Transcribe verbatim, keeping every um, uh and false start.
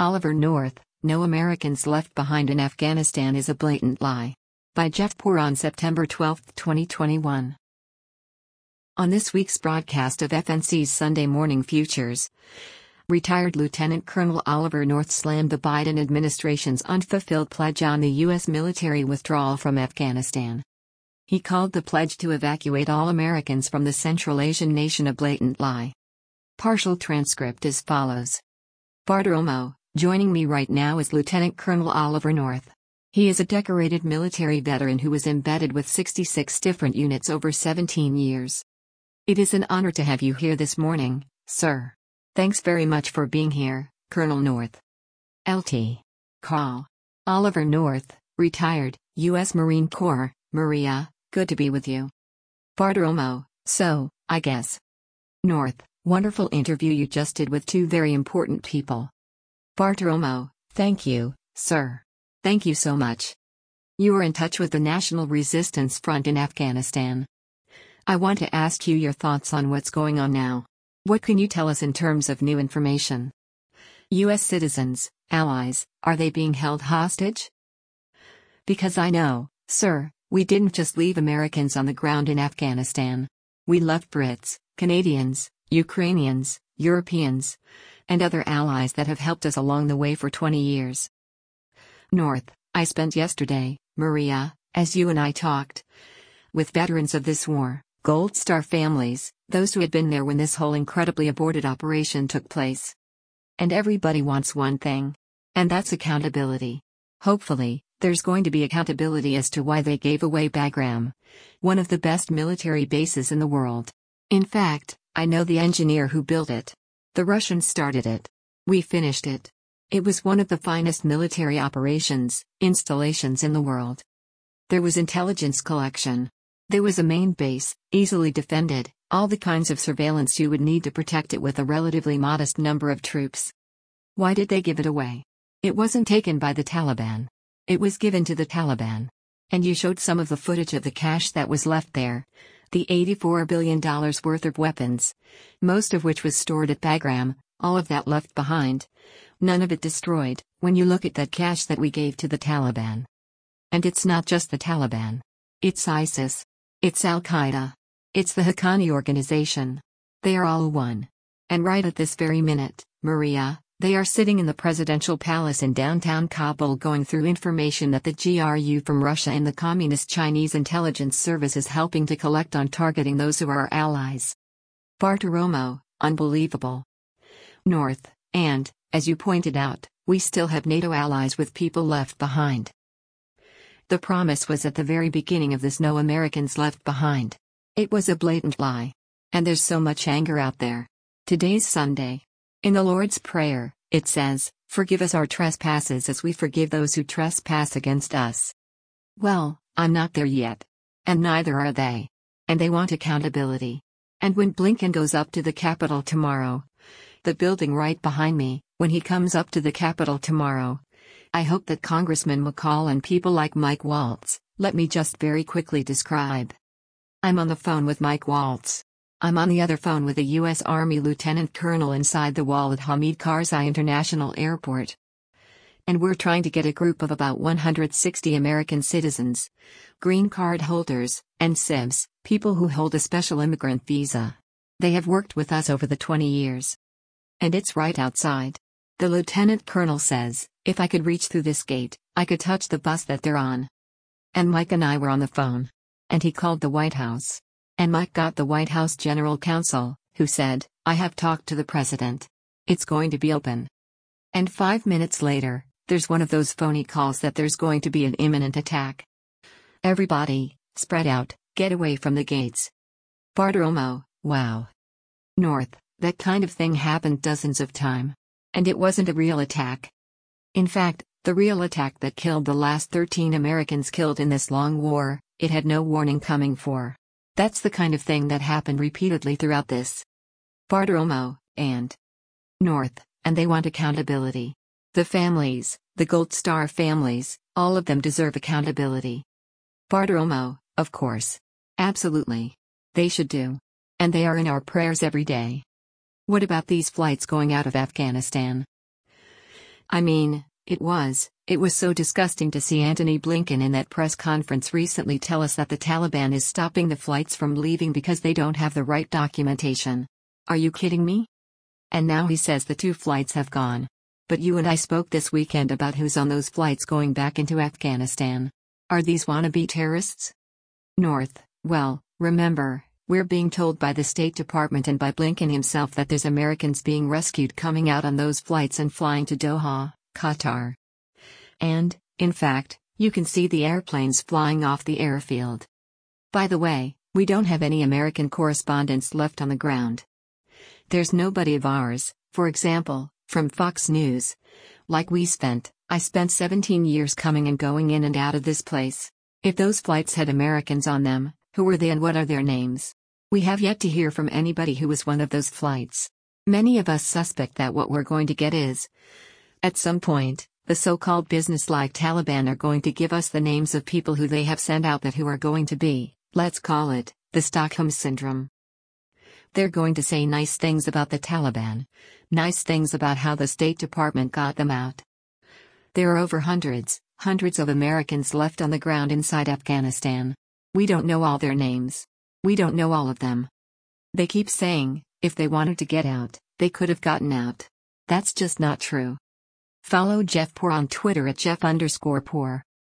Oliver North, No Americans Left Behind in Afghanistan is a Blatant Lie. By Jeff Poor on September twelfth, twenty twenty-one. On this week's broadcast of F N C's Sunday Morning Futures, retired Lieutenant Colonel Oliver North slammed the Biden administration's unfulfilled pledge on the U S military withdrawal from Afghanistan. He called the pledge to evacuate all Americans from the Central Asian nation a blatant lie. Partial transcript as follows. Bartiromo, joining me right now is Lieutenant Colonel Oliver North. He is a decorated military veteran who was embedded with sixty-six different units over seventeen years. It is an honor to have you here this morning, sir. Thanks very much for being here, Colonel North. L T. Call. Oliver North, retired, U S Marine Corps, Maria, good to be with you. Bartiromo, so, I guess. North, wonderful interview you just did with two very important people. Bartiromo, thank you, sir. Thank you so much. You are in touch with the National Resistance Front in Afghanistan. I want to ask you your thoughts on what's going on now. What can you tell us in terms of new information? U S citizens, allies, are they being held hostage? Because I know, sir, we didn't just leave Americans on the ground in Afghanistan. We left Brits, Canadians, Ukrainians, Europeans, and other allies that have helped us along the way for twenty years. North, I spent yesterday, Maria, as you and I talked, with veterans of this war, Gold Star families, those who had been there when this whole incredibly aborted operation took place. And everybody wants one thing. And that's accountability. Hopefully, there's going to be accountability as to why they gave away Bagram, one of the best military bases in the world. In fact, I know the engineer who built it. The Russians started it. We finished it. It was one of the finest military operations, installations in the world. There was intelligence collection. There was a main base, easily defended, all the kinds of surveillance you would need to protect it with a relatively modest number of troops. Why did they give it away? It wasn't taken by the Taliban. It was given to the Taliban. And you showed some of the footage of the cash that was left there. The eighty-four billion dollars worth of weapons, most of which was stored at Bagram, all of that left behind. None of it destroyed, when you look at that cash that we gave to the Taliban. And it's not just the Taliban. It's ISIS. It's Al-Qaeda. It's the Haqqani organization. They are all one. And right at this very minute, Maria, they are sitting in the presidential palace in downtown Kabul going through information that the G R U from Russia and the Communist Chinese intelligence service is helping to collect on targeting those who are our allies. Bartiromo, unbelievable. North, and, as you pointed out, we still have NATO allies with people left behind. The promise was at the very beginning of this No Americans Left Behind. It was a blatant lie. And there's so much anger out there. Today's Sunday. In the Lord's Prayer, it says, "Forgive us our trespasses as we forgive those who trespass against us." Well, I'm not there yet. And neither are they. And they want accountability. And when Blinken goes up to the Capitol tomorrow, the building right behind me, when he comes up to the Capitol tomorrow, I hope that Congressman McCall and people like Mike Waltz, let me just very quickly describe. I'm on the phone with Mike Waltz. I'm on the other phone with a U S Army Lieutenant Colonel inside the wall at Hamid Karzai International Airport. And we're trying to get a group of about one hundred sixty American citizens, green card holders, and C I Vs, people who hold a special immigrant visa. They have worked with us over the twenty years. And it's right outside. The Lieutenant Colonel says, if I could reach through this gate, I could touch the bus that they're on. And Mike and I were on the phone. And he called the White House. And Mike got the White House General Counsel, who said, I have talked to the president. It's going to be open. And five minutes later, there's one of those phony calls that there's going to be an imminent attack. Everybody, spread out, get away from the gates. Bartiromo, wow. North, that kind of thing happened dozens of times. And it wasn't a real attack. In fact, the real attack that killed the last thirteen Americans killed in this long war, it had no warning coming for. That's the kind of thing that happened repeatedly throughout this. Bartiromo, and North, and they want accountability. The families, the Gold Star families, all of them deserve accountability. Bartiromo, of course. Absolutely. They should do. And they are in our prayers every day. What about these flights going out of Afghanistan? I mean, it was. It was so disgusting to see Antony Blinken in that press conference recently tell us that the Taliban is stopping the flights from leaving because they don't have the right documentation. Are you kidding me? And now he says the two flights have gone. But you and I spoke this weekend about who's on those flights going back into Afghanistan. Are these wannabe terrorists? North, well, remember, we're being told by the State Department and by Blinken himself that there's Americans being rescued coming out on those flights and flying to Doha, Qatar. And, in fact, you can see the airplanes flying off the airfield. By the way, we don't have any American correspondents left on the ground. There's nobody of ours, for example, from Fox News. Like we spent, I spent seventeen years coming and going in and out of this place. If those flights had Americans on them, who were they and what are their names? We have yet to hear from anybody who was one of those flights. Many of us suspect that what we're going to get is, at some point, the so-called business-like Taliban are going to give us the names of people who they have sent out that who are going to be, let's call it, the Stockholm Syndrome. They're going to say nice things about the Taliban, nice things about how the State Department got them out. There are over hundreds, hundreds of Americans left on the ground inside Afghanistan. We don't know all their names. We don't know all of them. They keep saying, if they wanted to get out, they could have gotten out. That's just not true. Follow Jeff Poor on Twitter at Jeff underscore Poor.